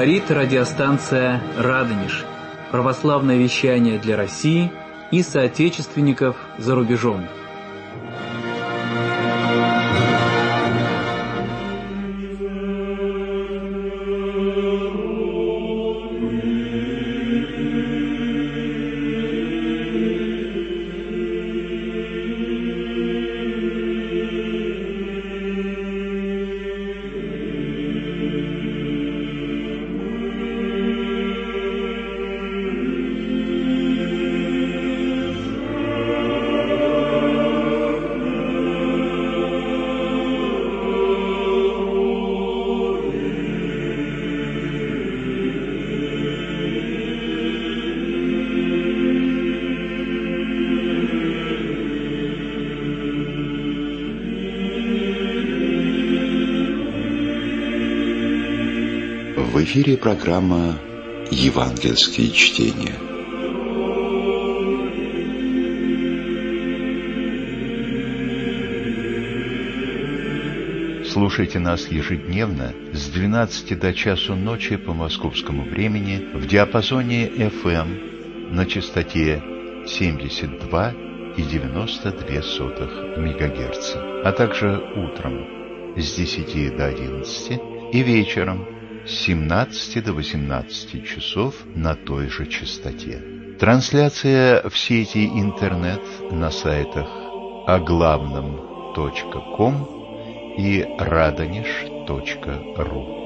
Говорит радиостанция «Радонеж». Православное вещание для России и соотечественников за рубежом. В эфире программа «Евангельские чтения». Слушайте нас ежедневно с 12 до часу ночи по московскому времени в диапазоне FM на частоте 72,92 МГц, а также утром с 10 до 11 и вечером с 17 до 18 часов на той же частоте. Трансляция в сети интернет на сайтах оглавном.ком и radonеж.ру.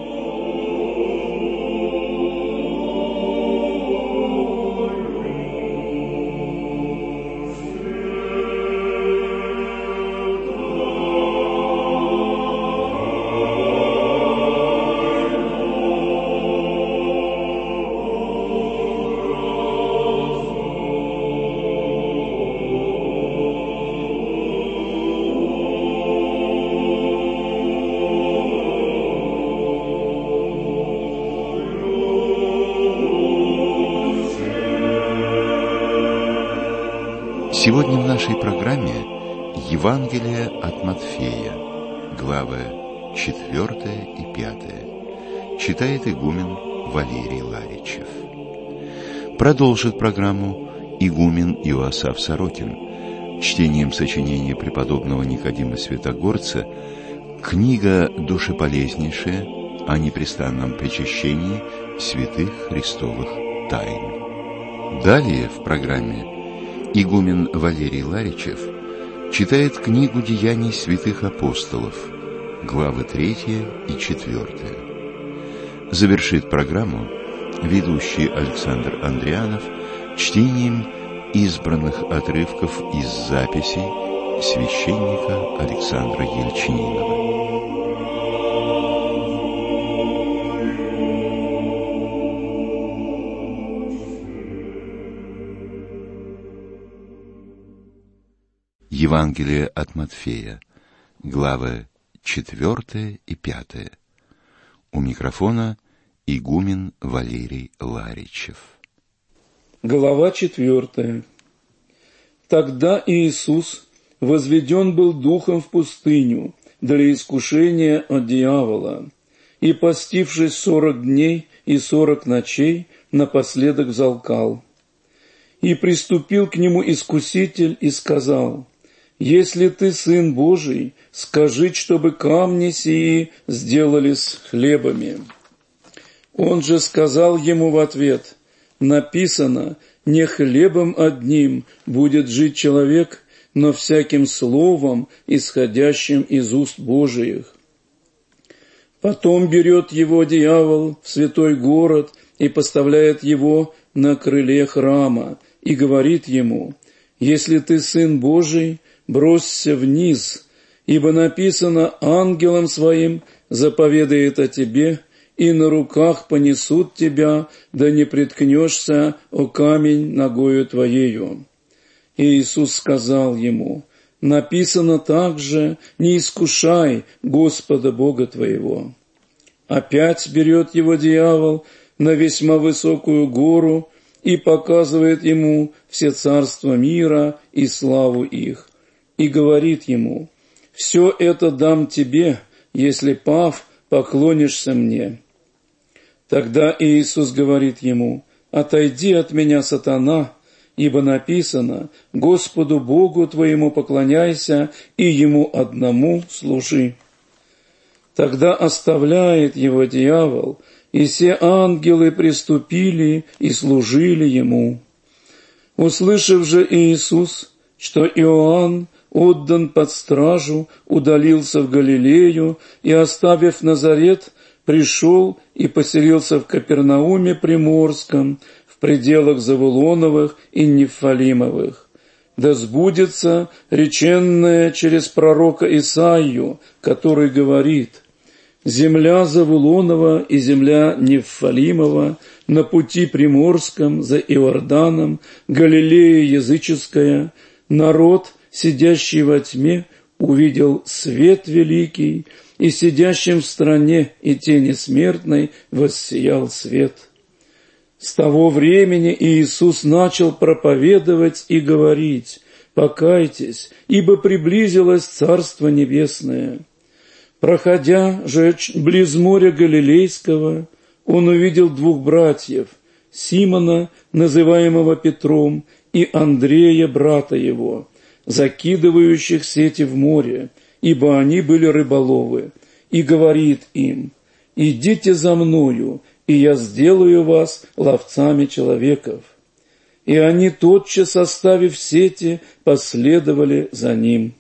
Сегодня в нашей программе Евангелие от Матфея, главы 4 и 5, читает игумен Валерий Ларичев. Продолжит программу игумен Иоасаф Сорокин чтением сочинения преподобного Никодима Святогорца «Книга душеполезнейшая о непрестанном причащении святых Христовых тайн». Далее в программе игумен Валерий Ларичев читает книгу «Деяний святых апостолов», главы 3 и 4. Завершит программу ведущий Александр Андрианов чтением избранных отрывков из записей священника Александра Ельчининова. Евангелие от Матфея, главы 4 и 5. У микрофона игумен Валерий Ларичев. Глава 4. Тогда Иисус возведен был духом в пустыню для искушения от дьявола, и, постившись 40 дней и 40 ночей, напоследок взалкал. И приступил к нему искуситель и сказал: «Если ты Сын Божий, скажи, чтобы камни сии сделались хлебами». Он же сказал ему в ответ: «Написано, не хлебом одним будет жить человек, но всяким словом, исходящим из уст Божиих». Потом берет его дьявол в святой город и поставляет его на крыле храма и говорит ему: «Если ты Сын Божий, бросься вниз, ибо написано: ангелом своим заповедает о тебе, и на руках понесут тебя, да не приткнешься о камень ногою твоею». И Иисус сказал ему: «Написано также: не искушай Господа Бога твоего». Опять берет его дьявол на весьма высокую гору и показывает ему все царства мира и славу их, и говорит ему: «Все это дам тебе, если, пав, поклонишься мне». Тогда Иисус говорит ему: «Отойди от меня, сатана, ибо написано: Господу Богу твоему поклоняйся и Ему одному служи». Тогда оставляет его дьявол, и все ангелы приступили и служили ему. Услышав же Иисус, что Иоанн отдан под стражу, удалился в Галилею и, оставив Назарет, пришел и поселился в Капернауме Приморском, в пределах Завулоновых и Нефалимовых. Да сбудется реченное через пророка Исаию, который говорит: «Земля Завулонова и земля Нефалимова на пути Приморском за Иорданом, Галилея языческая, народ, сидящий во тьме, увидел свет великий, и сидящим в стране и тени смертной воссиял свет». С того времени Иисус начал проповедовать и говорить: «Покайтесь, ибо приблизилось Царство Небесное». Проходя же близ моря Галилейского, он увидел двух братьев, Симона, называемого Петром, и Андрея, брата его, закидывающих сети в море, ибо они были рыболовы, и говорит им: «Идите за мною, и я сделаю вас ловцами человеков». И они, тотчас оставив сети, последовали за ним.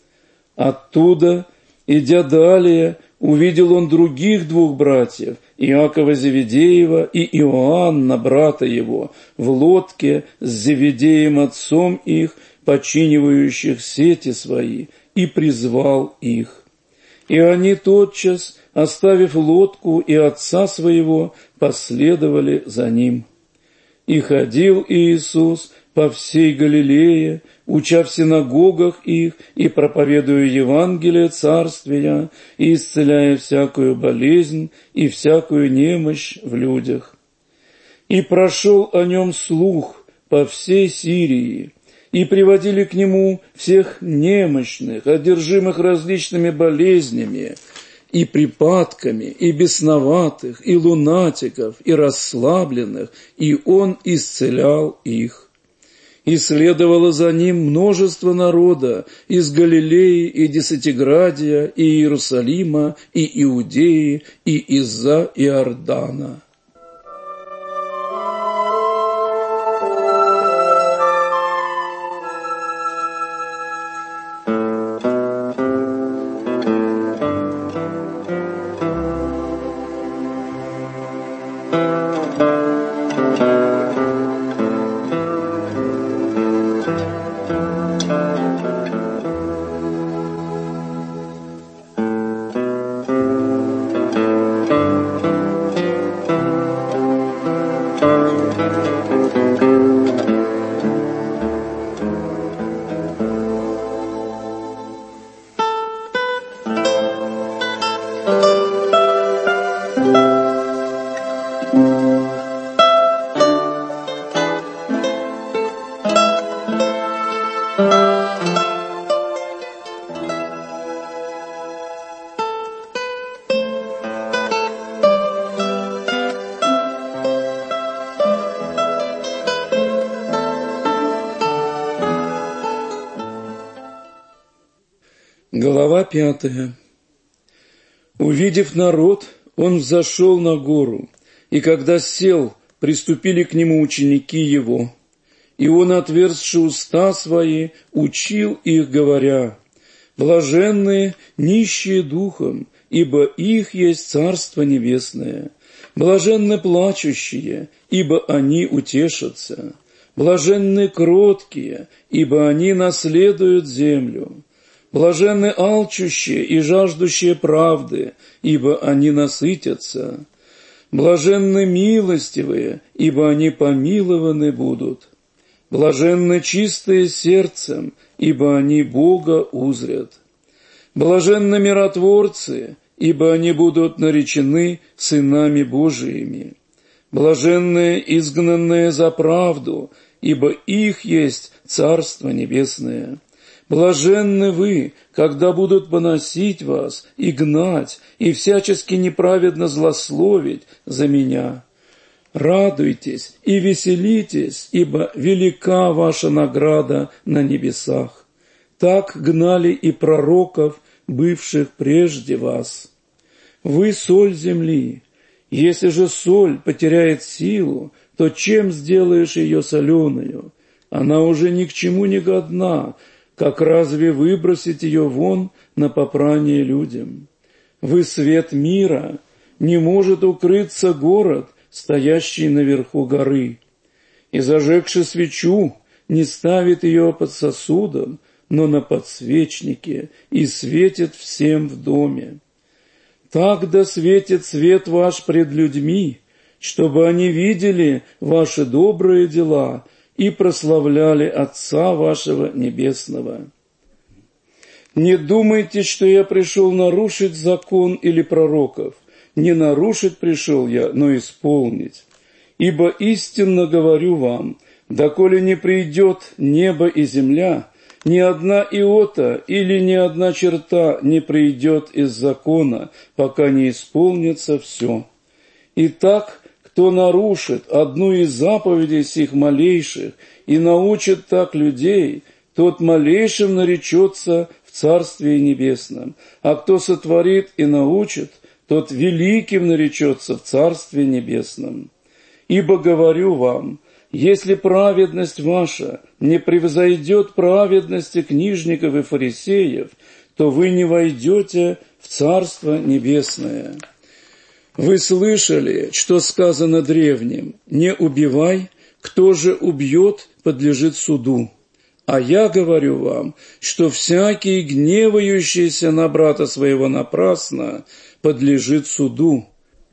Оттуда, идя далее, увидел он других двух братьев, Иакова Зеведеева и Иоанна, брата его, в лодке с Зеведеем отцом их, починивающих сети свои, и призвал их. И они тотчас, оставив лодку и отца своего, последовали за ним. И ходил Иисус по всей Галилее, уча в синагогах их и проповедуя Евангелие Царствия, и исцеляя всякую болезнь и всякую немощь в людях. И прошел о нем слух по всей Сирии, и приводили к нему всех немощных, одержимых различными болезнями, и припадками, и бесноватых, и лунатиков, и расслабленных, и он исцелял их. И следовало за ним множество народа из Галилеи и Десятиградия, и Иерусалима, и Иудеи, и из-за Иордана. Глава 5. Увидев народ, он взошел на гору, и когда сел, приступили к нему ученики его. И он, отверзши уста свои, учил их, говоря: «Блаженные нищие духом, ибо их есть Царство Небесное. Блаженны плачущие, ибо они утешатся. Блаженны кроткие, ибо они наследуют землю. Блаженны алчущие и жаждущие правды, ибо они насытятся. Блаженны милостивые, ибо они помилованы будут. Блаженны чистые сердцем, ибо они Бога узрят. Блаженны миротворцы, ибо они будут наречены сынами Божиими. Блаженные изгнанные за правду, ибо их есть Царство Небесное. Блаженны вы, когда будут поносить вас и гнать, и всячески неправедно злословить за меня. Радуйтесь и веселитесь, ибо велика ваша награда на небесах. Так гнали и пророков, бывших прежде вас. Вы соль земли. Если же соль потеряет силу, то чем сделаешь ее соленую? Она уже ни к чему не годна, как разве выбросить ее вон на попрание людям? Вы свет мира, не может укрыться город, стоящий наверху горы. И зажегши свечу, не ставит ее под сосудом, но на подсвечнике, и светит всем в доме. Так да светит свет ваш пред людьми, чтобы они видели ваши добрые дела и прославляли Отца вашего Небесного. Не думайте, что я пришел нарушить закон или пророков. Не нарушить пришел я, но исполнить. Ибо истинно говорю вам, доколе не придет небо и земля, ни одна иота или ни одна черта не придет из закона, пока не исполнится все. Итак, кто нарушит одну из заповедей сих малейших и научит так людей, тот малейшим наречется в Царстве Небесном, а кто сотворит и научит, тот великим наречется в Царстве Небесном. Ибо говорю вам, если праведность ваша не превзойдет праведности книжников и фарисеев, то вы не войдете в Царство Небесное. Вы слышали, что сказано древним: «Не убивай, кто же убьет, подлежит суду». А я говорю вам, что всякий, гневающийся на брата своего напрасно, подлежит суду.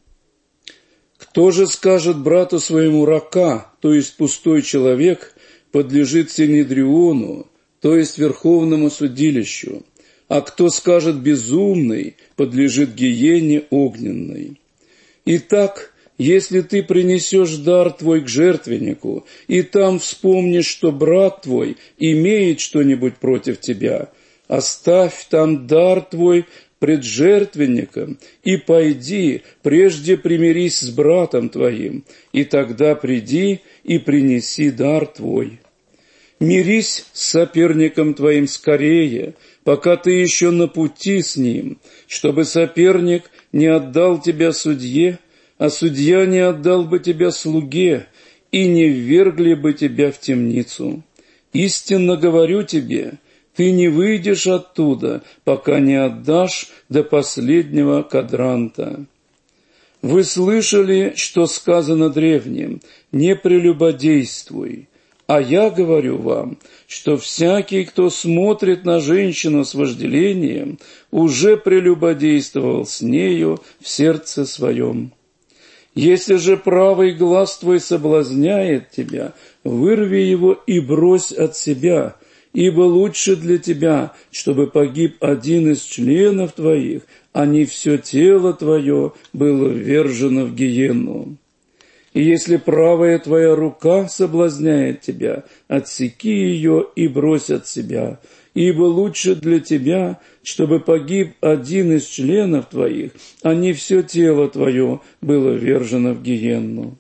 Кто же скажет брату своему рака, то есть пустой человек, подлежит Синедриону, то есть Верховному судилищу, а кто скажет безумный, подлежит гиене огненной. Итак, если ты принесешь дар твой к жертвеннику, и там вспомнишь, что брат твой имеет что-нибудь против тебя, оставь там дар твой пред жертвенником, и пойди, прежде примирись с братом твоим, и тогда приди и принеси дар твой. Мирись с соперником твоим скорее, пока ты еще на пути с ним, чтобы соперник не отдал тебя судье, а судья не отдал бы тебя слуге, и не ввергли бы тебя в темницу. Истинно говорю тебе, ты не выйдешь оттуда, пока не отдашь до последнего кадранта. Вы слышали, что сказано древним: «Не прелюбодействуй». А я говорю вам, что всякий, кто смотрит на женщину с вожделением, уже прелюбодействовал с нею в сердце своем. Если же правый глаз твой соблазняет тебя, вырви его и брось от себя, ибо лучше для тебя, чтобы погиб один из членов твоих, а не все тело твое было ввержено в гиенну. И если правая твоя рука соблазняет тебя, отсеки ее и брось от себя, ибо лучше для тебя, чтобы погиб один из членов твоих, а не все тело твое было ввержено в гиенну.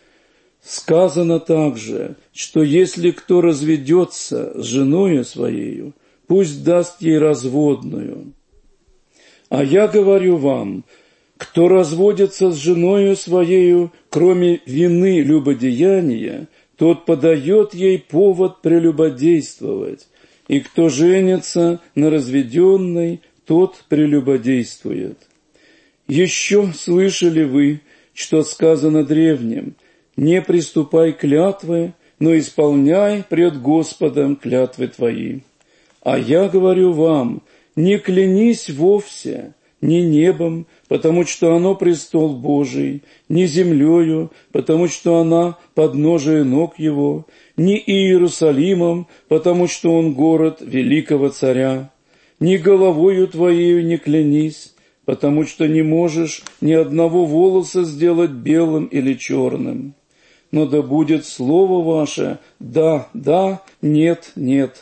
Сказано также, что если кто разведется с женою своею, пусть даст ей разводную. А я говорю вам, кто разводится с женою своею, кроме вины любодеяния, тот подает ей повод прелюбодействовать, и кто женится на разведенной, тот прелюбодействует. Еще слышали вы, что сказано древним: «Не приступай клятвы, но исполняй пред Господом клятвы твои». А я говорю вам, не клянись вовсе, ни небом, потому что оно престол Божий, ни землею, потому что она подножие ног его, ни Иерусалимом, потому что он город великого царя, ни головою твоею не клянись, потому что не можешь ни одного волоса сделать белым или черным. Но да будет слово ваше «да, да, нет, нет»,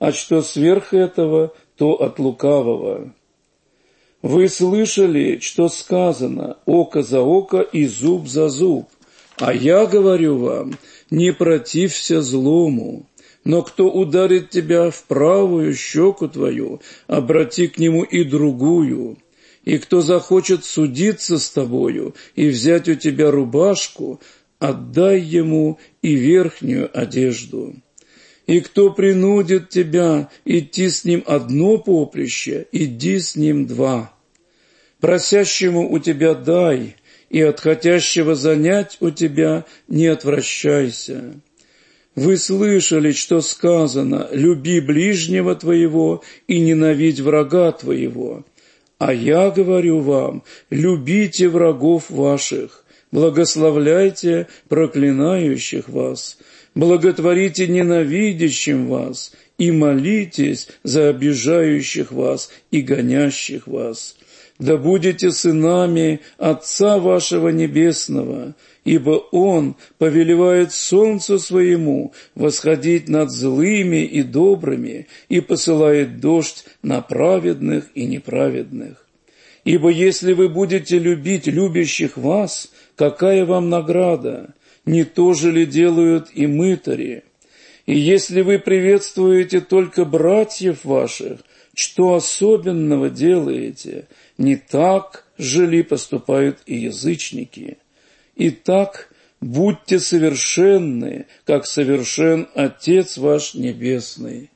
а что сверх этого, то от лукавого. Вы слышали, что сказано: око за око и зуб за зуб. А я говорю вам, не протився злому. Но кто ударит тебя в правую щеку твою, обрати к нему и другую. И кто захочет судиться с тобою и взять у тебя рубашку, отдай ему и верхнюю одежду. И кто принудит тебя идти с ним одно поприще, иди с ним два. Просящему у тебя дай, и от хотящего занять у тебя не отвращайся. Вы слышали, что сказано: люби ближнего твоего и ненавидь врага твоего. А я говорю вам: любите врагов ваших, благословляйте проклинающих вас, благотворите ненавидящим вас и молитесь за обижающих вас и гонящих вас. Да будете сынами Отца вашего Небесного, ибо Он повелевает солнцу своему восходить над злыми и добрыми и посылает дождь на праведных и неправедных. Ибо если вы будете любить любящих вас, какая вам награда? Не то же ли делают и мытари? И если вы приветствуете только братьев ваших, что особенного делаете? Не так же ли поступают и язычники? Итак, будьте совершенны, как совершен Отец ваш Небесный.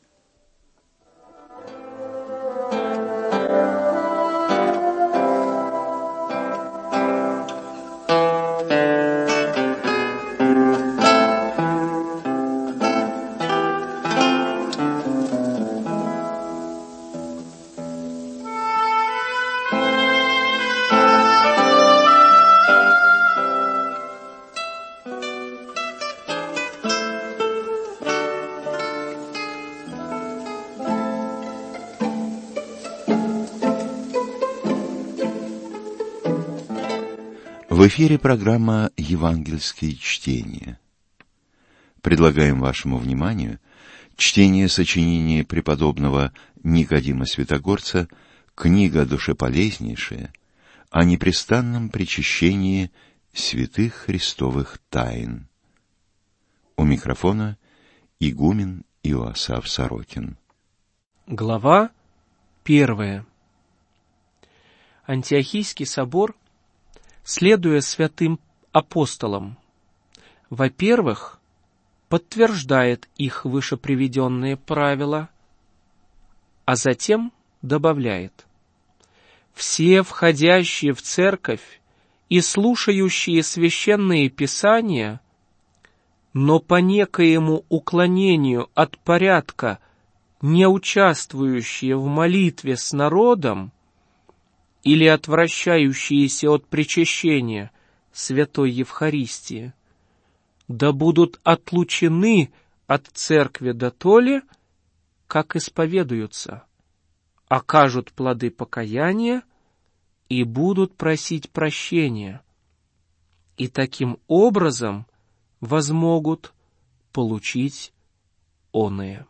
В эфире программа «Евангельские чтения». Предлагаем вашему вниманию чтение сочинения преподобного Никодима Святогорца «Книга душеполезнейшая о непрестанном причащении святых христовых тайн». У микрофона игумен Иоасаф Сорокин. Глава 1. Антиохийский собор, следуя святым апостолам, во-первых, подтверждает их вышеприведенные правила, а затем добавляет: все входящие в церковь и слушающие священные писания, но по некоему уклонению от порядка не участвующие в молитве с народом или отвращающиеся от причащения Святой Евхаристии, да будут отлучены от церкви дотоле, как исповедуются, окажут плоды покаяния и будут просить прощения, и таким образом возмогут получить оное.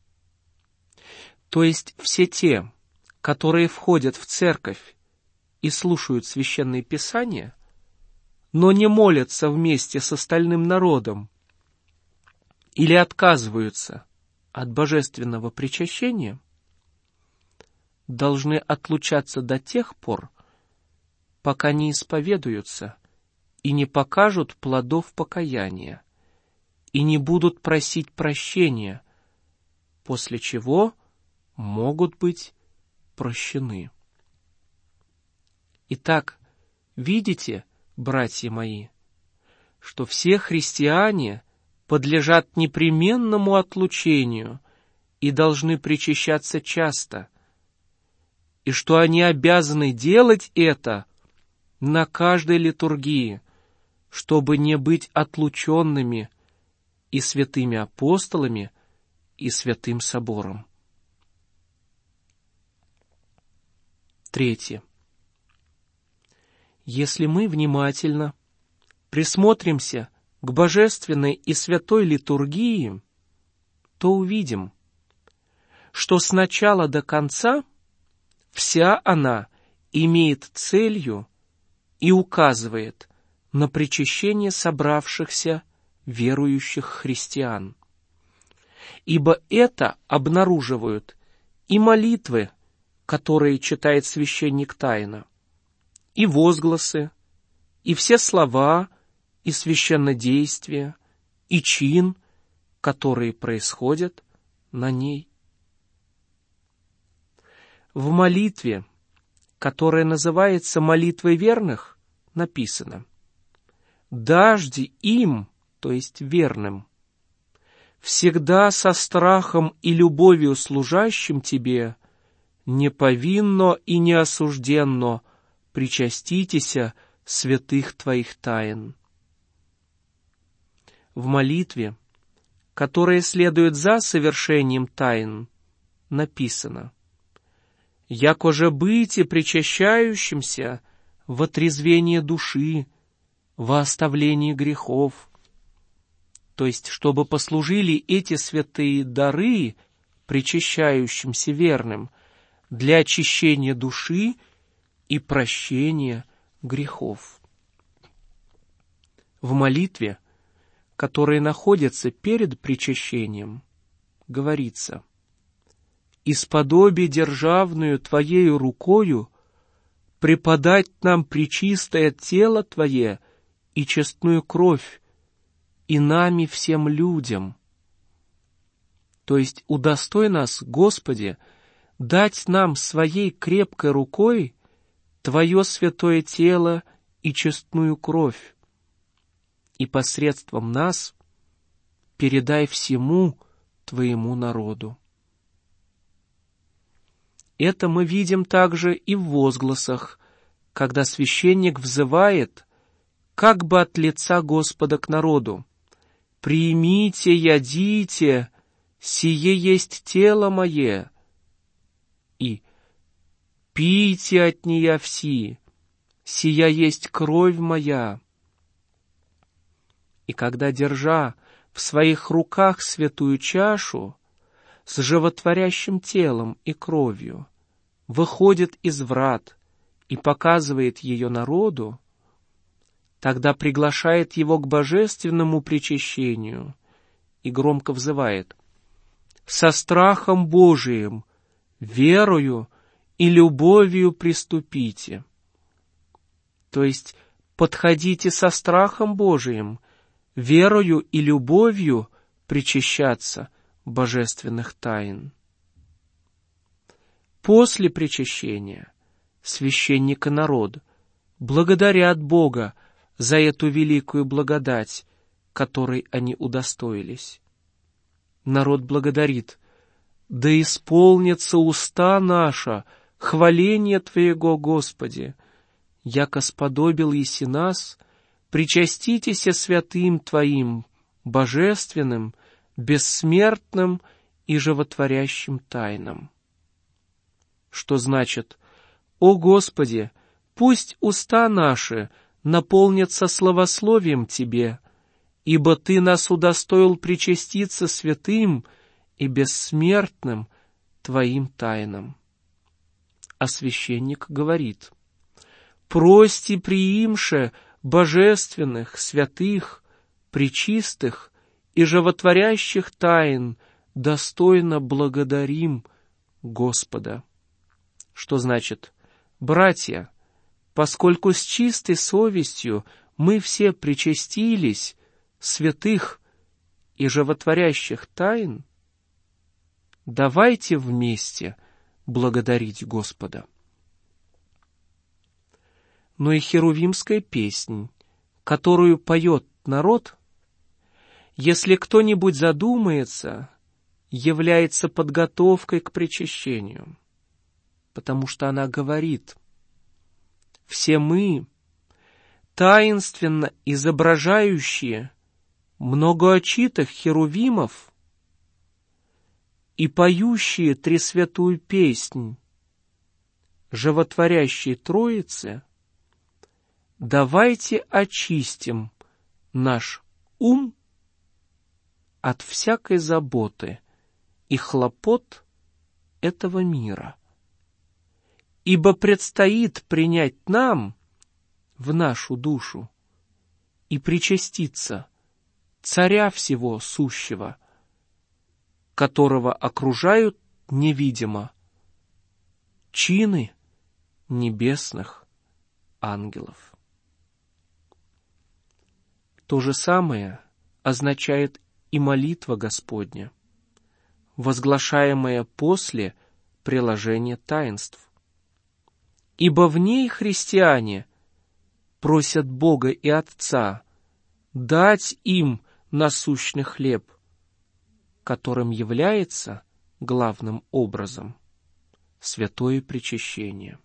То есть все те, которые входят в церковь и слушают священные писания, но не молятся вместе с остальным народом или отказываются от божественного причащения, должны отлучаться до тех пор, пока не исповедуются и не покажут плодов покаяния, и не будут просить прощения, после чего могут быть прощены. Итак, видите, братья мои, что все христиане подлежат непременному отлучению и должны причащаться часто, и что они обязаны делать это на каждой литургии, чтобы не быть отлученными и святыми апостолами, и святым собором. 3. Если мы внимательно присмотримся к божественной и святой литургии, то увидим, что с начала до конца вся она имеет целью и указывает на причащение собравшихся верующих христиан. Ибо это обнаруживают и молитвы, которые читает священник тайно, и возгласы, и все слова, и священнодействие, и чин, которые происходят на ней. В молитве, которая называется молитвой верных, написано: «Дажди им», то есть верным, «всегда со страхом и любовью служащим тебе, неповинно и неосужденно причаститеся святых твоих тайн». В молитве, которая следует за совершением тайн, написано: «Яко же быте причащающимся в отрезвение души, во оставлении грехов». То есть, чтобы послужили эти святые дары причащающимся верным для очищения души и прощения грехов. В молитве, которая находится перед причащением, говорится: «Исподоби державную Твоею рукою преподать нам пречистое тело Твое и честную кровь, и нами всем людям». То есть удостой нас, Господи, дать нам своей крепкой рукой Твое святое тело и честную кровь, и посредством нас передай всему Твоему народу. Это мы видим также и в возгласах, когда священник взывает как бы от лица Господа к народу: «Примите, ядите, сие есть тело мое», и «Пейте от нея все, сия есть кровь моя». И когда, держа в своих руках святую чашу с животворящим телом и кровью, выходит из врат и показывает ее народу, тогда приглашает его к божественному причащению и громко взывает: «Со страхом Божиим, верою и любовью приступите». То есть подходите со страхом Божиим, верою и любовью причащаться божественных тайн. После причащения священник и народ благодарят Бога за эту великую благодать, которой они удостоились. Народ благодарит: «Да исполнится уста наша хваление Твоего, Господи, яко сподобил еси нас, причаститеся святым Твоим, божественным, бессмертным и животворящим тайнам». Что значит: «О Господи, пусть уста наши наполнятся славословием Тебе, ибо Ты нас удостоил причаститься святым и бессмертным Твоим тайнам». А священник говорит: «Прости приимше божественных, святых, пречистых и животворящих тайн достойно благодарим Господа». Что значит: «Братья, поскольку с чистой совестью мы все причастились святых и животворящих тайн, давайте вместе благодарить Господа». Но и херувимская песнь, которую поет народ, если кто-нибудь задумается, является подготовкой к причащению, потому что она говорит: «Все мы, таинственно изображающие многоочитых херувимов и поющие тресвятую песнь животворящей Троицы, давайте очистим наш ум от всякой заботы и хлопот этого мира. Ибо предстоит принять нам в нашу душу и причаститься Царя всего сущего, которого окружают невидимо чины небесных ангелов. То же самое означает и молитва Господня, возглашаемая после приложения таинств. Ибо в ней христиане просят Бога и Отца дать им насущный хлеб, которым является главным образом святое причащение.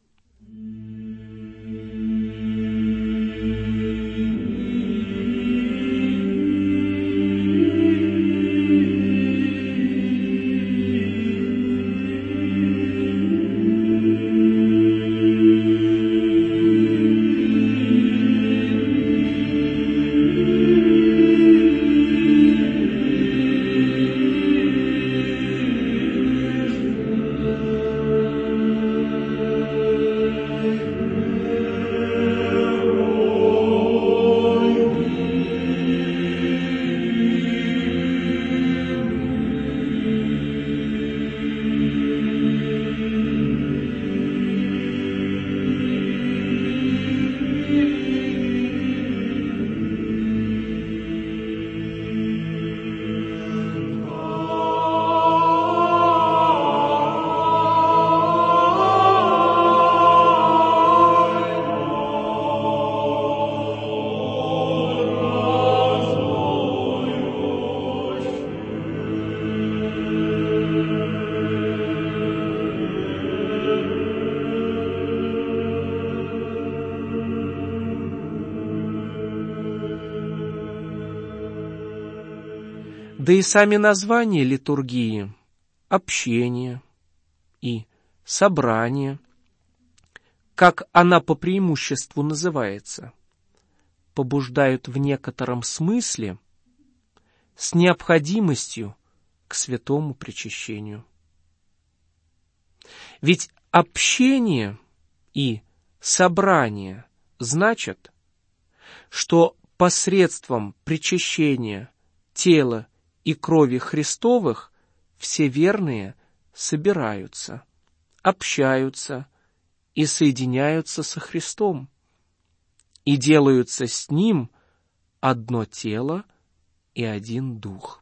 Да и сами названия литургии, общение и собрание, как она по преимуществу называется, побуждают в некотором смысле с необходимостью к святому причащению. Ведь общение и собрание значат, что посредством причащения тела и крови Христовых все верные собираются, общаются и соединяются со Христом и делаются с Ним одно тело и один дух.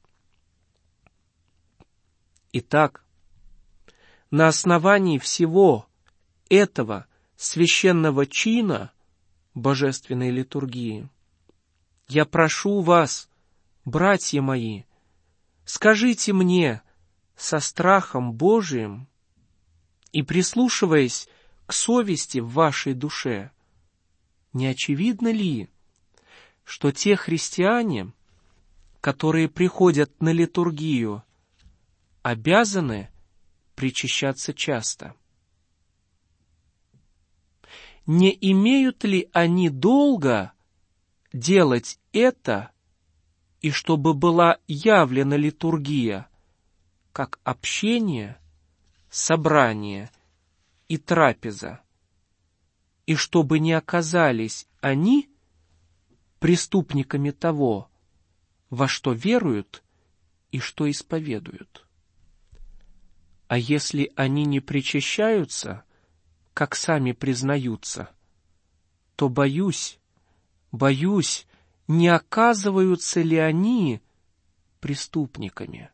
Итак, на основании всего этого священного чина божественной литургии я прошу вас, братья мои, скажите мне со страхом Божиим и прислушиваясь к совести в вашей душе, не очевидно ли, что те христиане, которые приходят на литургию, обязаны причащаться часто? Не имеют ли они долга делать это, и чтобы была явлена литургия, как общение, собрание и трапеза, и чтобы не оказались они преступниками того, во что веруют и что исповедуют? А если они не причащаются, как сами признаются, то боюсь, не оказываются ли они преступниками.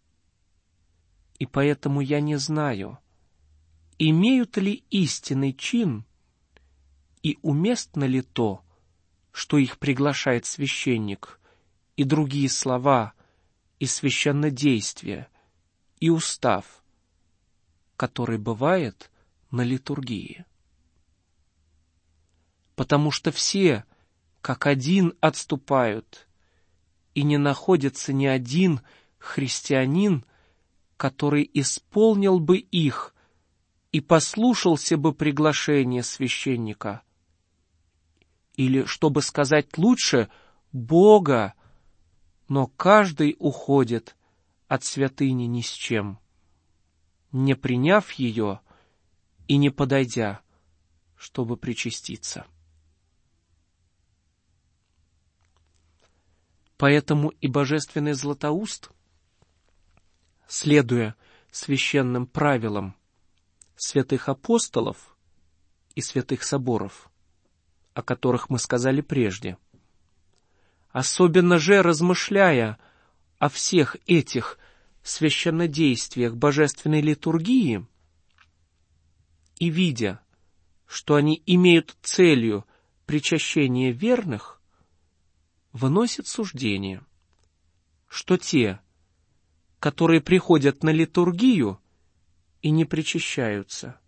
И поэтому я не знаю, имеют ли истинный чин и уместно ли то, что их приглашает священник, и другие слова, и священнодействие, и устав, который бывает на литургии. Потому что все, как один, отступают, и не находится ни один христианин, который исполнил бы их и послушался бы приглашения священника, или, чтобы сказать лучше, Бога, но каждый уходит от святыни ни с чем. не приняв ее и не подойдя, чтобы причаститься. Поэтому и божественный Златоуст, следуя священным правилам святых апостолов и святых соборов, о которых мы сказали прежде, особенно же размышляя о всех этих священнодействиях божественной литургии и видя, что они имеют целью причащение верных, выносит суждение, что те, которые приходят на литургию и не причащаются,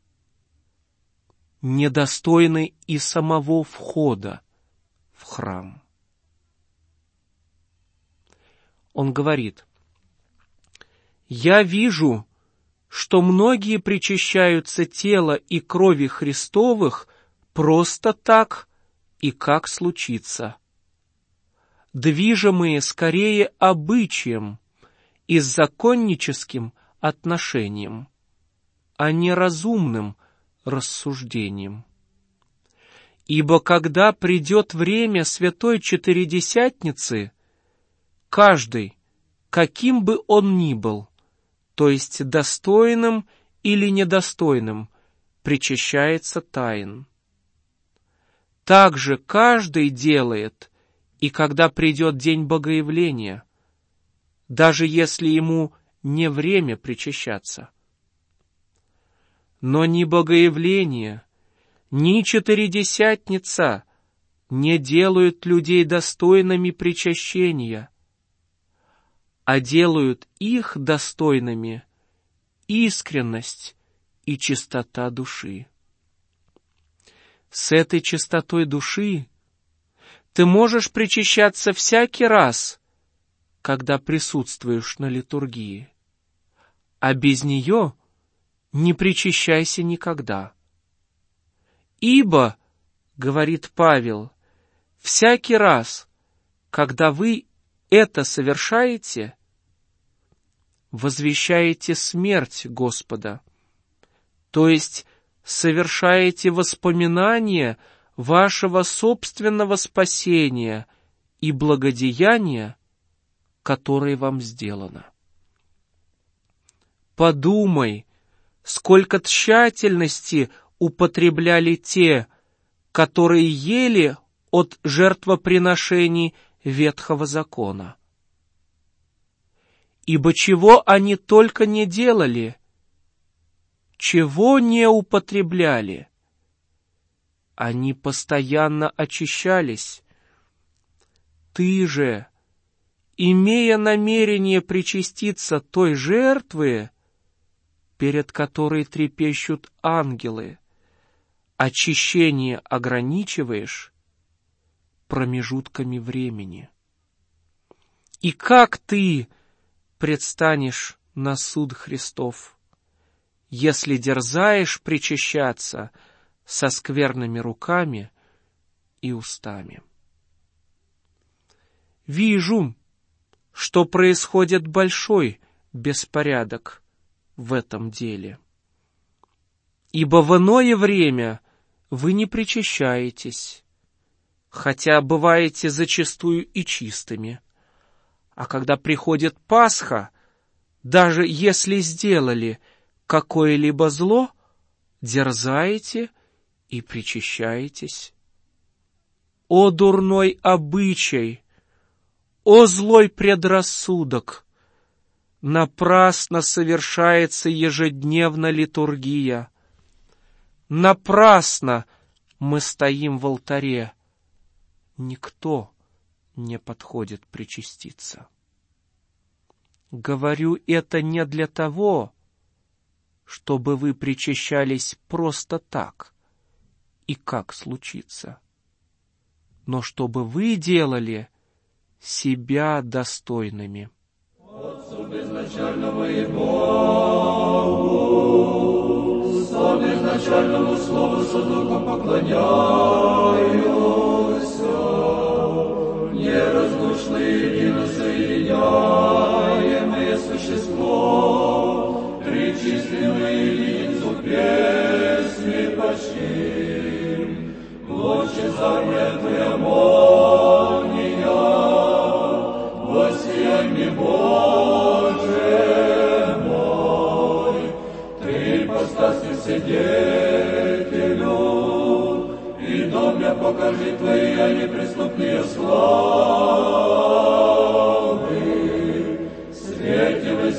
недостойны и самого входа в храм. Он говорит: «Я вижу, что многие причащаются тела и крови Христовых просто так и как случится, движимые скорее обычаем и законническим отношением, а не разумным рассуждением. Ибо когда придет время Святой Четыредесятницы, каждый, каким бы он ни был, то есть достойным или недостойным, причащается тайн. Также каждый делает, и когда придет день Богоявления, даже если ему не время причащаться. Но ни Богоявление, ни Четыредесятница не делают людей достойными причащения, а делают их достойными искренность и чистота души. С этой чистотой души ты можешь причащаться всякий раз, когда присутствуешь на литургии, а без нее не причащайся никогда. Ибо, говорит Павел, всякий раз, когда вы это совершаете, возвещаете смерть Господа, то есть совершаете воспоминание вашего собственного спасения и благодеяния, которое вам сделано. Подумай, сколько тщательности употребляли те, которые ели от жертвоприношений Ветхого Закона. Ибо чего они только не делали, чего не употребляли, они постоянно очищались. Ты же, имея намерение причаститься той жертвы, перед которой трепещут ангелы, очищение ограничиваешь промежутками времени. И как ты предстанешь на суд Христов, если дерзаешь причащаться со скверными руками и устами? Вижу, что происходит большой беспорядок в этом деле. Ибо в иное время вы не причащаетесь, хотя бываете зачастую и чистыми. А когда приходит Пасха, даже если сделали какое-либо зло, дерзаете и причащаетесь. О дурной обычай! О злой предрассудок! Напрасно совершается ежедневно литургия. Напрасно мы стоим в алтаре. Никто не подходит причаститься. Говорю это не для того, чтобы вы причащались просто так и как случится, но чтобы вы делали себя достойными. Отцу безначальному и Богу, со безначальному Слову со Духом поклоняюся, неразлучно едино соединяемое существо, причисленное мне, Боже мой, Ты постасти свидетелю, и дом мне покажи Твои, а неприступные славы. Светилый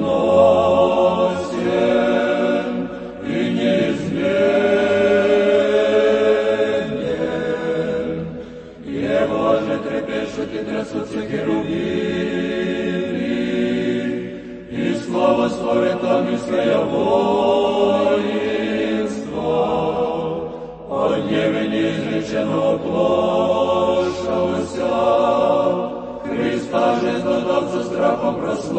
светоносен и неизменен, Его же трепещут и трясутся херувимы, и слава славит ангельское воинство, о гневе неизреченного плошався, Христа же издадаться страхом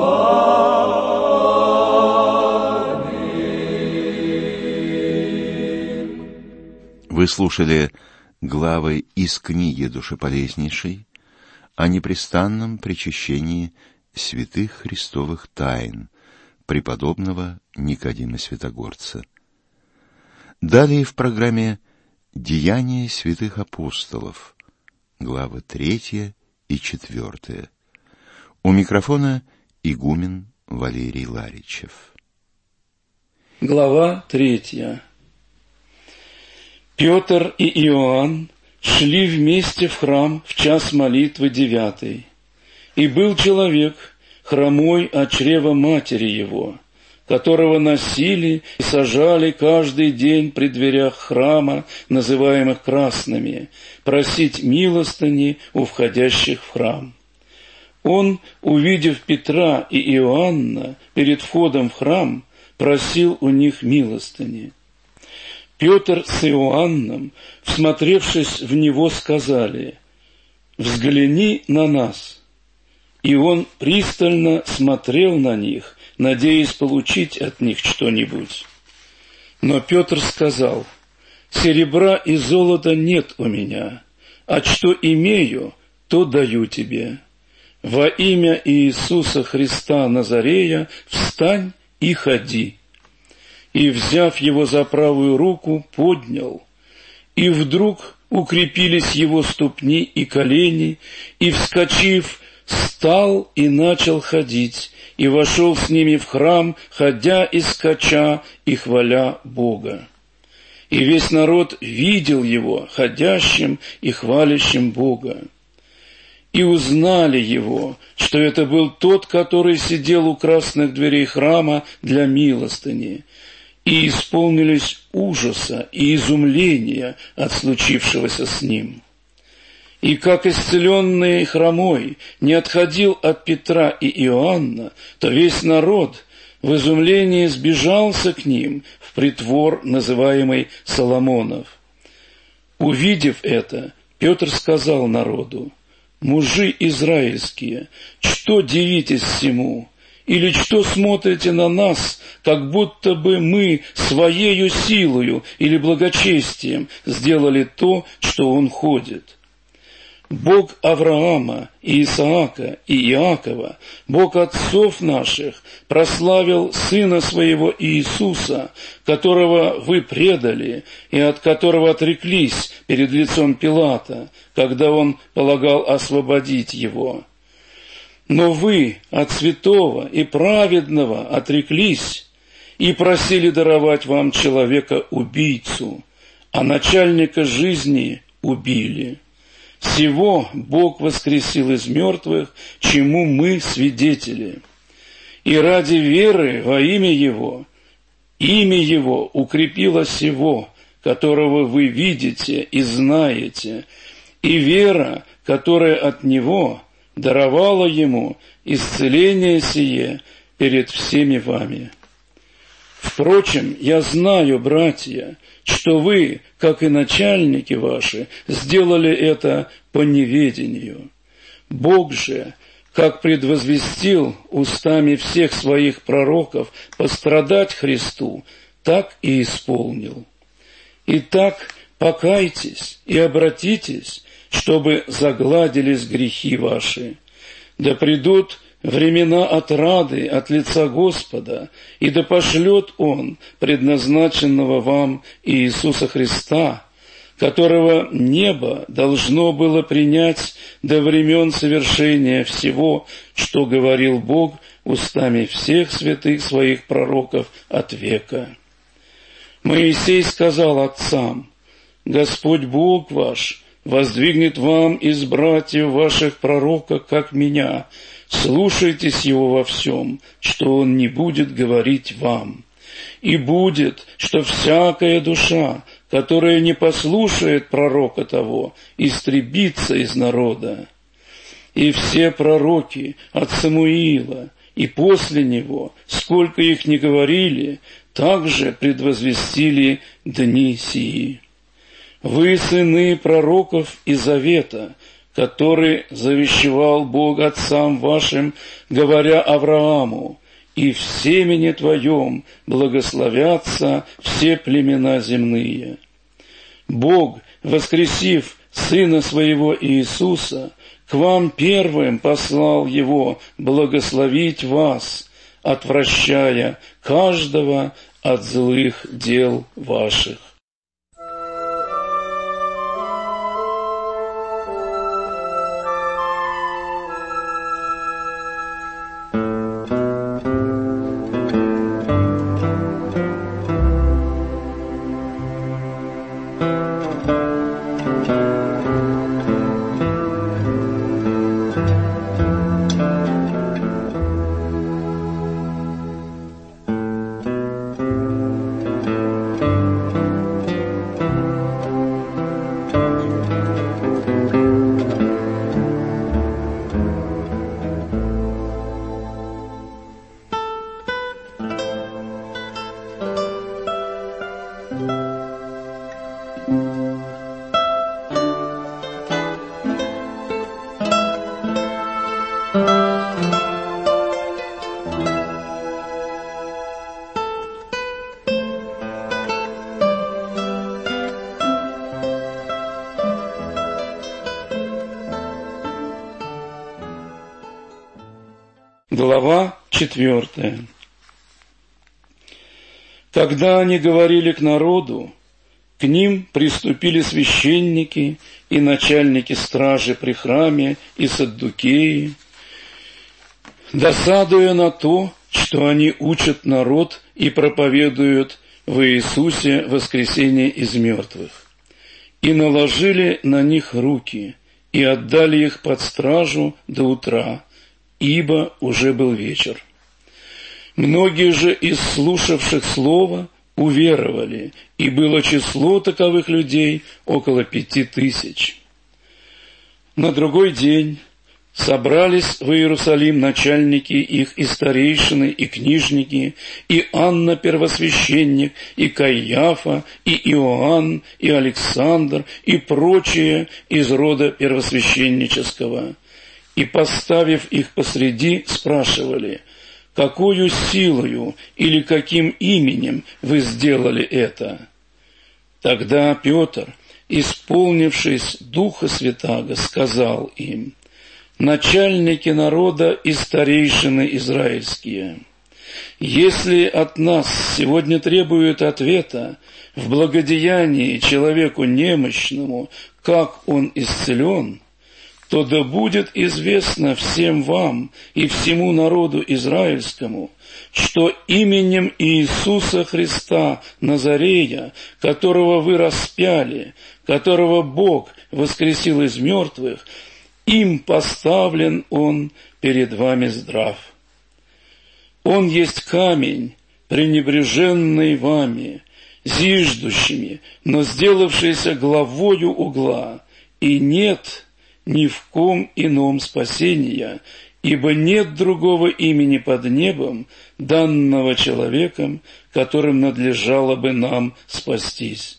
прославит. Вы слушали главы из книги душеполезнейшей о непрестанном причащении святых христовых тайн преподобного Никодима Святогорца. Далее в программе «Деяния святых апостолов», главы 3 и 4. У микрофона игумен Валерий Ларичев. Глава 3. Петр и Иоанн шли вместе в храм в час молитвы 9. И был человек, хромой от чрева матери его, которого носили и сажали каждый день при дверях храма, называемых красными, просить милостыни у входящих в храм. Он, увидев Петра и Иоанна перед входом в храм, просил у них милостыни. Петр с Иоанном, всмотревшись в него, сказали: «Взгляни на нас». И он пристально смотрел на них, надеясь получить от них что-нибудь. Но Петр сказал: «Серебра и золота нет у меня, а что имею, то даю тебе. Во имя Иисуса Христа Назарея встань и ходи». И, взяв его за правую руку, поднял, и вдруг укрепились его ступни и колени, и, вскочив, встал и начал ходить, и вошел с ними в храм, ходя и скача, и хваля Бога. И весь народ видел его, ходящим и хвалящим Бога. И узнали его, что это был тот, который сидел у красных дверей храма для милостыни, и исполнились ужаса и изумления от случившегося с ним. И как исцеленный хромой не отходил от Петра и Иоанна, то весь народ в изумлении сбежался к ним в притвор, называемый Соломонов. Увидев это, Петр сказал народу: «Мужи израильские, что дивитесь всему? Или что смотрите на нас, как будто бы мы своею силою или благочестием сделали то, что он ходит? Бог Авраама и Исаака и Иакова, Бог отцов наших, прославил Сына Своего Иисуса, которого вы предали и от которого отреклись перед лицом Пилата, когда он полагал освободить его. Но вы от святого и праведного отреклись и просили даровать вам человека-убийцу, а начальника жизни убили. Сего Бог воскресил из мертвых, чему мы свидетели. И ради веры во имя Его укрепило сего, которого вы видите и знаете, и вера, которая от Него, даровала Ему исцеление сие перед всеми вами. Впрочем, я знаю, братья, что вы, как и начальники ваши, сделали это по неведению. Бог же, как предвозвестил устами всех своих пророков пострадать Христу, так и исполнил. Итак, покайтесь и обратитесь, чтобы загладились грехи ваши. Да придут времена отрады от лица Господа, и да пошлет Он предназначенного вам Иисуса Христа, которого небо должно было принять до времен совершения всего, что говорил Бог устами всех святых своих пророков от века. Моисей сказал отцам: «Господь Бог ваш воздвигнет вам из братьев ваших пророка, как меня. Слушайтесь его во всем, что он не будет говорить вам. И будет, что всякая душа, которая не послушает пророка того, истребится из народа. И все пророки от Самуила и после него, сколько их ни говорили, также предвозвестили дни сии. Вы сыны пророков и завета, который завещевал Бог отцам вашим, говоря Аврааму: и в семени твоем благословятся все племена земные. Бог, воскресив Сына Своего Иисуса, к вам первым послал Его благословить вас, отвращая каждого от злых дел ваших». Глава 4. Когда они говорили к народу, к ним приступили священники и начальники стражи при храме и саддукеи, досадуя на то, что они учат народ и проповедуют в Иисусе воскресение из мертвых, и наложили на них руки и отдали их под стражу до утра, ибо уже был вечер. Многие же из слушавших слова уверовали, и было число таковых людей около 5000. На другой день собрались в Иерусалим начальники их и старейшины, и книжники, и Анна первосвященник, и Каиафа, и Иоанн, и Александр, и прочие из рода первосвященнического. И, поставив их посреди, спрашивали: «Какою силою или каким именем вы сделали это?» Тогда Петр, исполнившись Духа Святаго, сказал им: «Начальники народа и старейшины израильские, если от нас сегодня требуют ответа в благодеянии человеку немощному, как он исцелен, то да будет известно всем вам и всему народу израильскому, что именем Иисуса Христа Назарея, которого вы распяли, которого Бог воскресил из мертвых, им поставлен Он перед вами здрав. Он есть камень, пренебреженный вами, зиждущими, но сделавшийся главою угла, и нет ни в ком ином спасения, ибо нет другого имени под небом, данного человеком, которым надлежало бы нам спастись».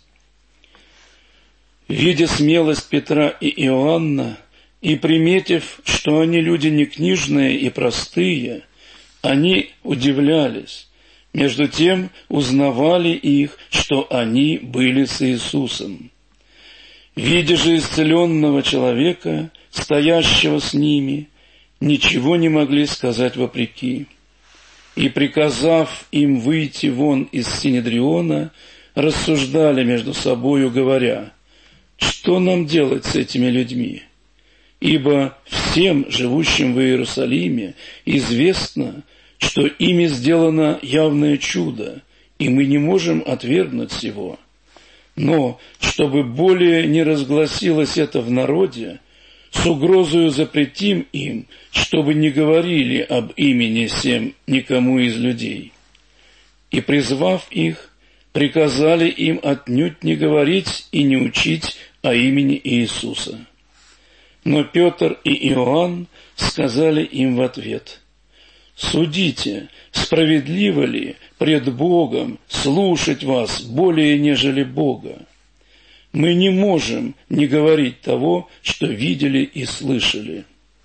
Видя смелость Петра и Иоанна, и приметив, что они люди не книжные и простые, они удивлялись, между тем узнавали их, что они были с Иисусом. Видя же исцеленного человека, стоящего с ними, ничего не могли сказать вопреки. И, приказав им выйти вон из Синедриона, рассуждали между собою, говоря: что нам делать с этими людьми? Ибо всем, живущим в Иерусалиме, известно, что ими сделано явное чудо, и мы не можем отвергнуть сего. Но, чтобы более не разгласилось это в народе, с угрозою запретим им, чтобы не говорили об имени сем никому из людей. И, призвав их, приказали им отнюдь не говорить и не учить о имени Иисуса. Но Петр и Иоанн сказали им в ответ: «Судите, справедливо ли пред Богом слушать вас более, нежели Бога? Мы не можем не говорить того, что видели и слышали».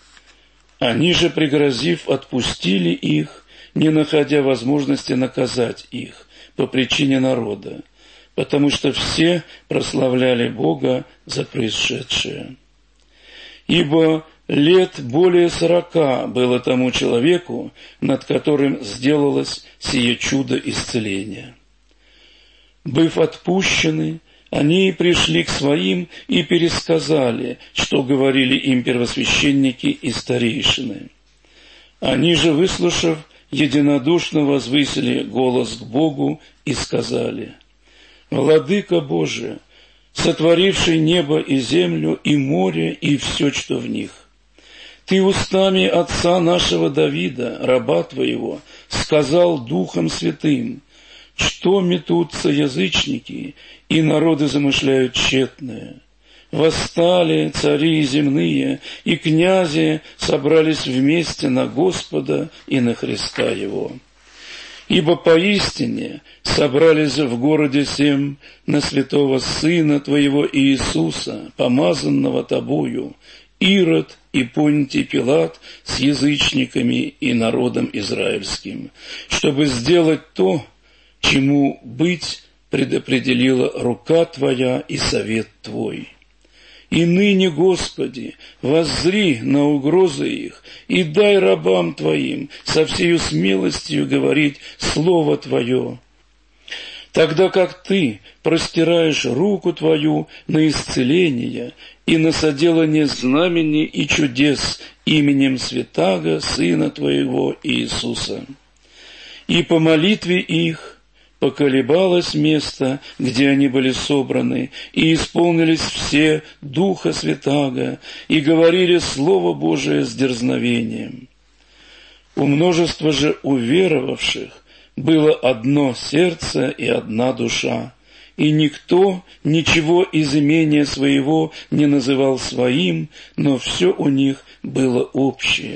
Они же, пригрозив, отпустили их, не находя возможности наказать их по причине народа, потому что все прославляли Бога за происшедшее. Ибо лет более 40 было тому человеку, над которым сделалось сие чудо исцеления. Быв отпущены, они пришли к своим и пересказали, что говорили им первосвященники и старейшины. Они же, выслушав, единодушно возвысили голос к Богу и сказали: «Владыка Божий, сотворивший небо и землю, и море, и все, что в них, Ты устами отца нашего Давида, раба Твоего, сказал Духом Святым, что метутся язычники, и народы замышляют тщетное. Восстали цари земные, и князи собрались вместе на Господа и на Христа Его. Ибо поистине собрались в городе сем на святого Сына Твоего Иисуса, помазанного Тобою, Ирод и Понтий Пилат с язычниками и народом израильским, чтобы сделать то, чему быть предопределила рука Твоя и совет Твой. И ныне, Господи, воззри на угрозы их и дай рабам Твоим со всею смелостью говорить Слово Твое, тогда как Ты простираешь руку Твою на исцеление и на соделание знамений и чудес именем Святаго, Сына Твоего Иисуса. И по молитве их поколебалось место, где они были собраны, и исполнились все Духа Святаго, и говорили Слово Божие с дерзновением. У множества же уверовавших было одно сердце и одна душа, и никто ничего из имения своего не называл своим, но все у них было общее.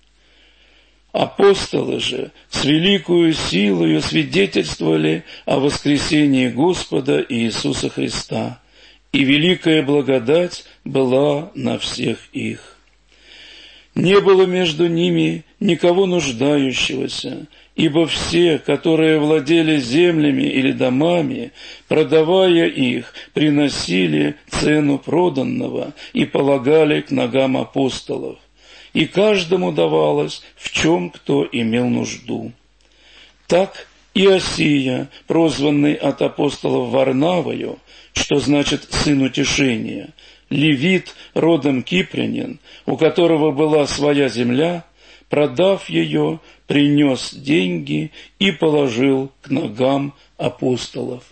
Апостолы же с великою силою свидетельствовали о воскресении Господа Иисуса Христа, и великая благодать была на всех их. Не было между ними никого нуждающегося, ибо все, которые владели землями или домами, продавая их, приносили цену проданного и полагали к ногам апостолов. И каждому давалось, в чем кто имел нужду. Так Иосия, прозванный от апостолов Варнавою, что значит «сын утешения», левит, родом кипрянин, у которого была своя земля, продав ее, принес деньги и положил к ногам апостолов.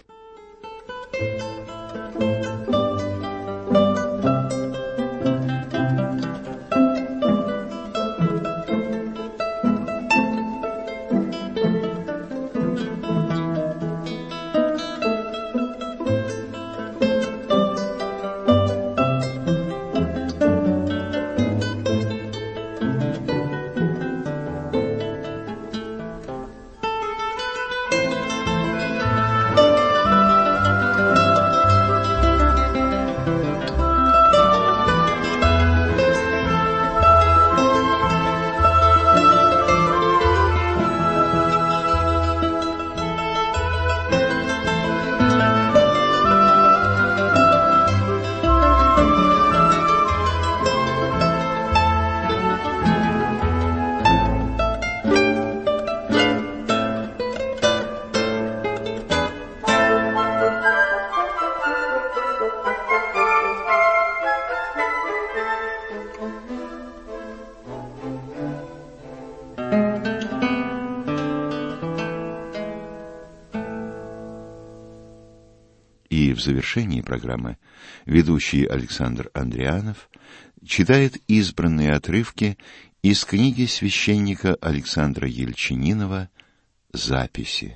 завершении программы ведущий Александр Андрианов читает избранные отрывки из книги священника Александра Ельчининова «Записи».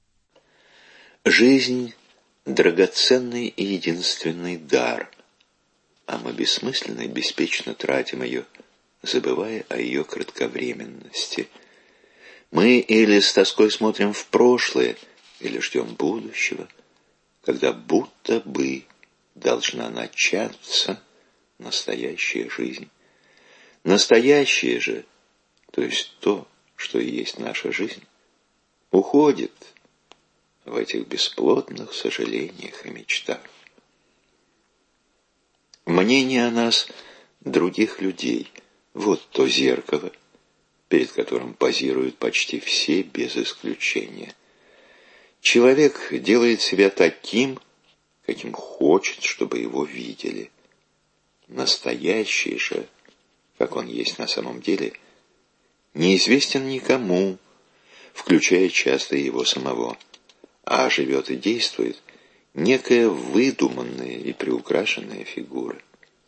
Жизнь – драгоценный и единственный дар, а мы бессмысленно и беспечно тратим ее, забывая о ее кратковременности. Мы или с тоской смотрим в прошлое, или ждем будущего, когда будто бы должна начаться настоящая жизнь. Настоящее же, то есть то, что и есть наша жизнь, уходит в этих бесплодных сожалениях и мечтах. Мнение о нас других людей – вот то зеркало, перед которым позируют почти все без исключения. Человек делает себя таким, каким хочет, чтобы его видели. Настоящий же, как он есть на самом деле, неизвестен никому, включая часто его самого, а живет и действует некая выдуманная и приукрашенная фигура.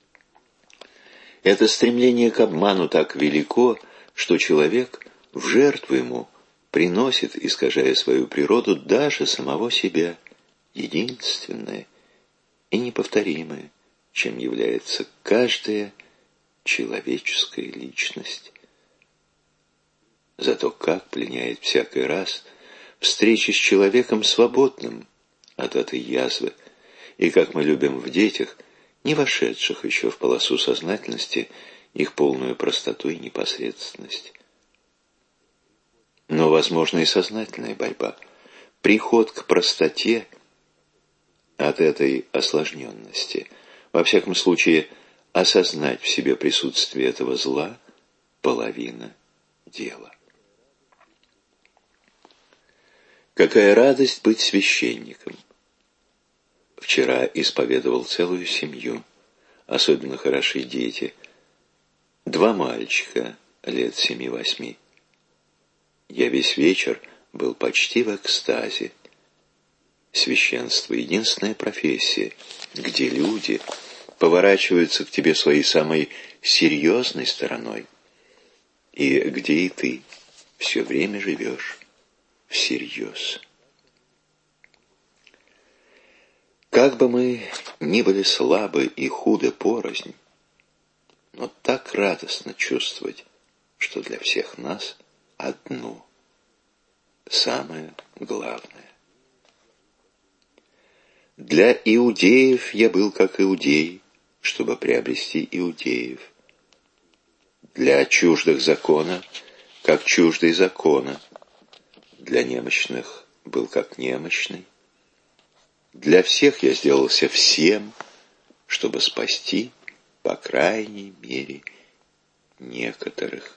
Это стремление к обману так велико, что человек в жертву ему приносит, искажая свою природу, даже самого себя, единственное и неповторимое, чем является каждая человеческая личность. Зато как пленяет всякий раз встреча с человеком свободным от этой язвы, и как мы любим в детях, не вошедших еще в полосу сознательности, их полную простоту и непосредственность. Но возможна и сознательная борьба, приход к простоте от этой осложненности. Во всяком случае, осознать в себе присутствие этого зла – половина дела. Какая радость быть священником! Вчера исповедовал целую семью, особенно хороши дети, 2 мальчика лет 7-8. Я весь вечер был почти в экстазе. Священство — единственная профессия, где люди поворачиваются к тебе своей самой серьезной стороной, и где и ты все время живешь всерьез. Как бы мы ни были слабы и худы порознь, но так радостно чувствовать, что для всех нас одно, самое главное. Для иудеев я был как иудей, чтобы приобрести иудеев. Для чуждых закона, как чуждый закона. Для немощных был как немощный. Для всех я сделался всем, чтобы спасти, по крайней мере, некоторых.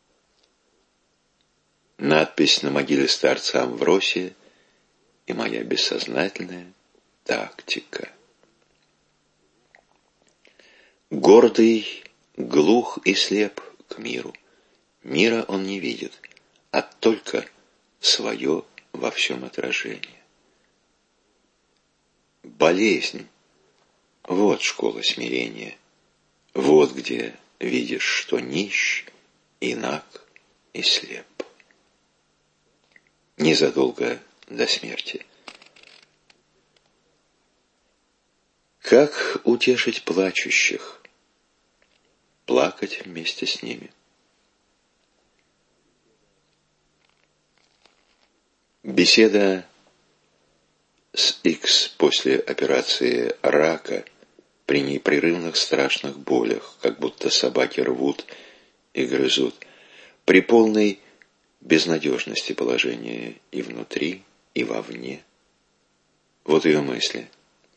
Надпись на могиле старца Амвросия и моя бессознательная тактика. Гордый, глух и слеп к миру. Мира он не видит, а только свое во всем отражении. Болезнь — вот школа смирения. Вот где видишь, что нищ, инак и слеп. Незадолго до смерти. Как утешить плачущих? Плакать вместе с ними. Беседа с Икс после операции рака при непрерывных страшных болях, как будто собаки рвут и грызут, при полной безнадежности положения и внутри, и вовне. Вот ее мысли.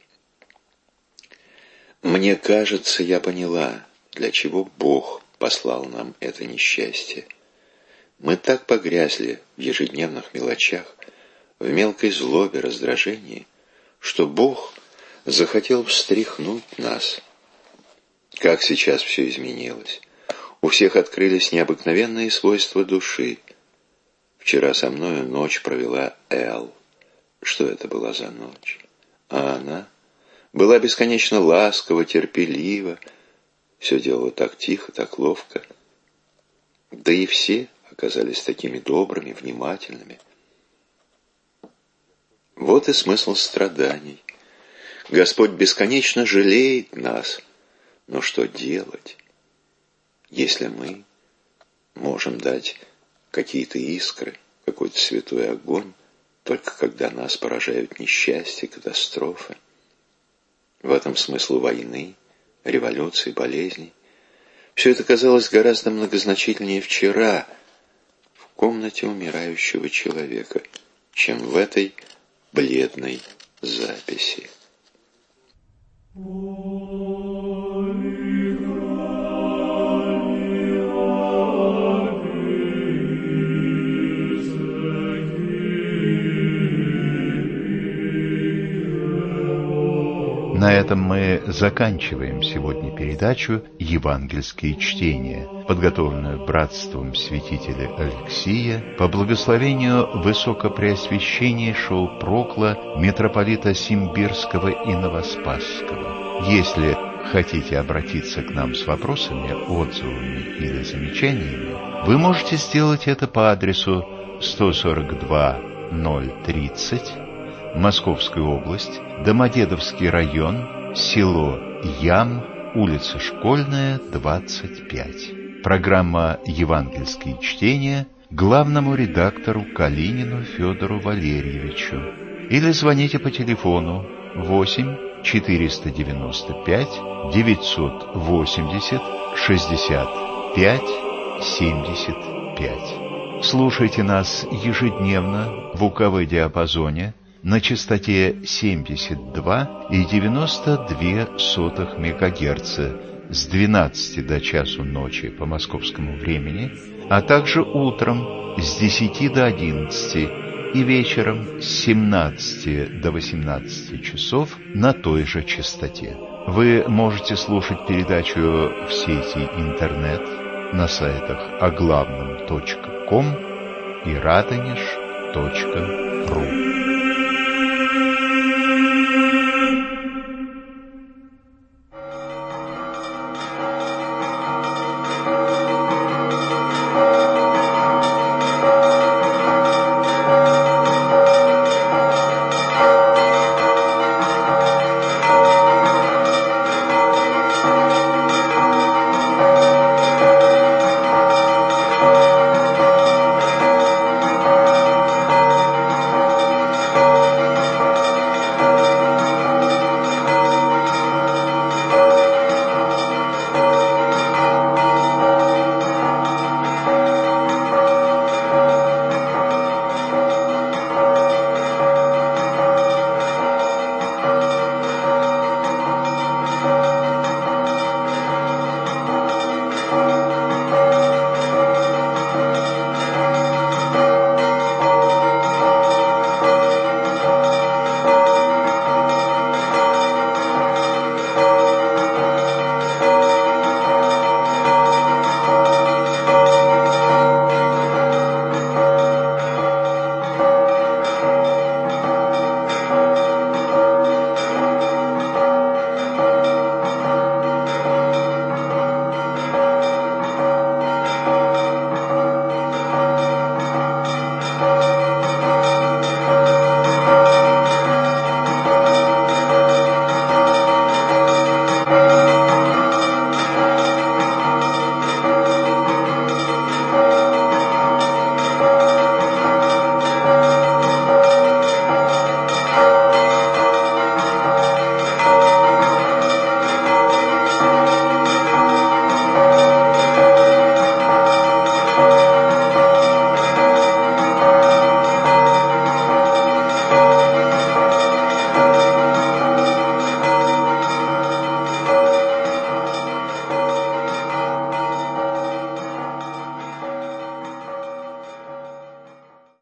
Мне кажется, я поняла, для чего Бог послал нам это несчастье. Мы так погрязли в ежедневных мелочах, в мелкой злобе, раздражении, что Бог захотел встряхнуть нас. Как сейчас все изменилось. У всех открылись необыкновенные свойства души. Вчера со мною ночь провела Эл. Что это была за ночь? А она была бесконечно ласкова, терпелива, все делала так тихо, так ловко. Да и все оказались такими добрыми, внимательными. Вот и смысл страданий. Господь бесконечно жалеет нас, но что делать, если мы можем дать какие-то искры, какой-то святой огонь, только когда нас поражают несчастья, катастрофы? В этом смысл войны, революции, болезней. Все это казалось гораздо многозначительнее вчера в комнате умирающего человека, чем в этой бледной записи. На этом мы заканчиваем сегодня передачу «Евангельские чтения», подготовленную братством святителя Алексия по благословению Высокопреосвященнейшего Прокла митрополита Симбирского и Новоспасского. Если хотите обратиться к нам с вопросами, отзывами или замечаниями, вы можете сделать это по адресу 142-030, Московская область, Домодедовский район, село Ям, улица Школьная, 25. Программа «Евангельские чтения» главному редактору Калинину Федору Валерьевичу. Или звоните по телефону 8 495 980 65 75. Слушайте нас ежедневно в УКВ-диапазоне на частоте 72,92 МГц с 12 до часу ночи по московскому времени, а также утром с 10 до 11 и вечером с 17 до 18 часов на той же частоте. Вы можете слушать передачу в сети интернет на сайтах оглавном.ком и радонеж.ру.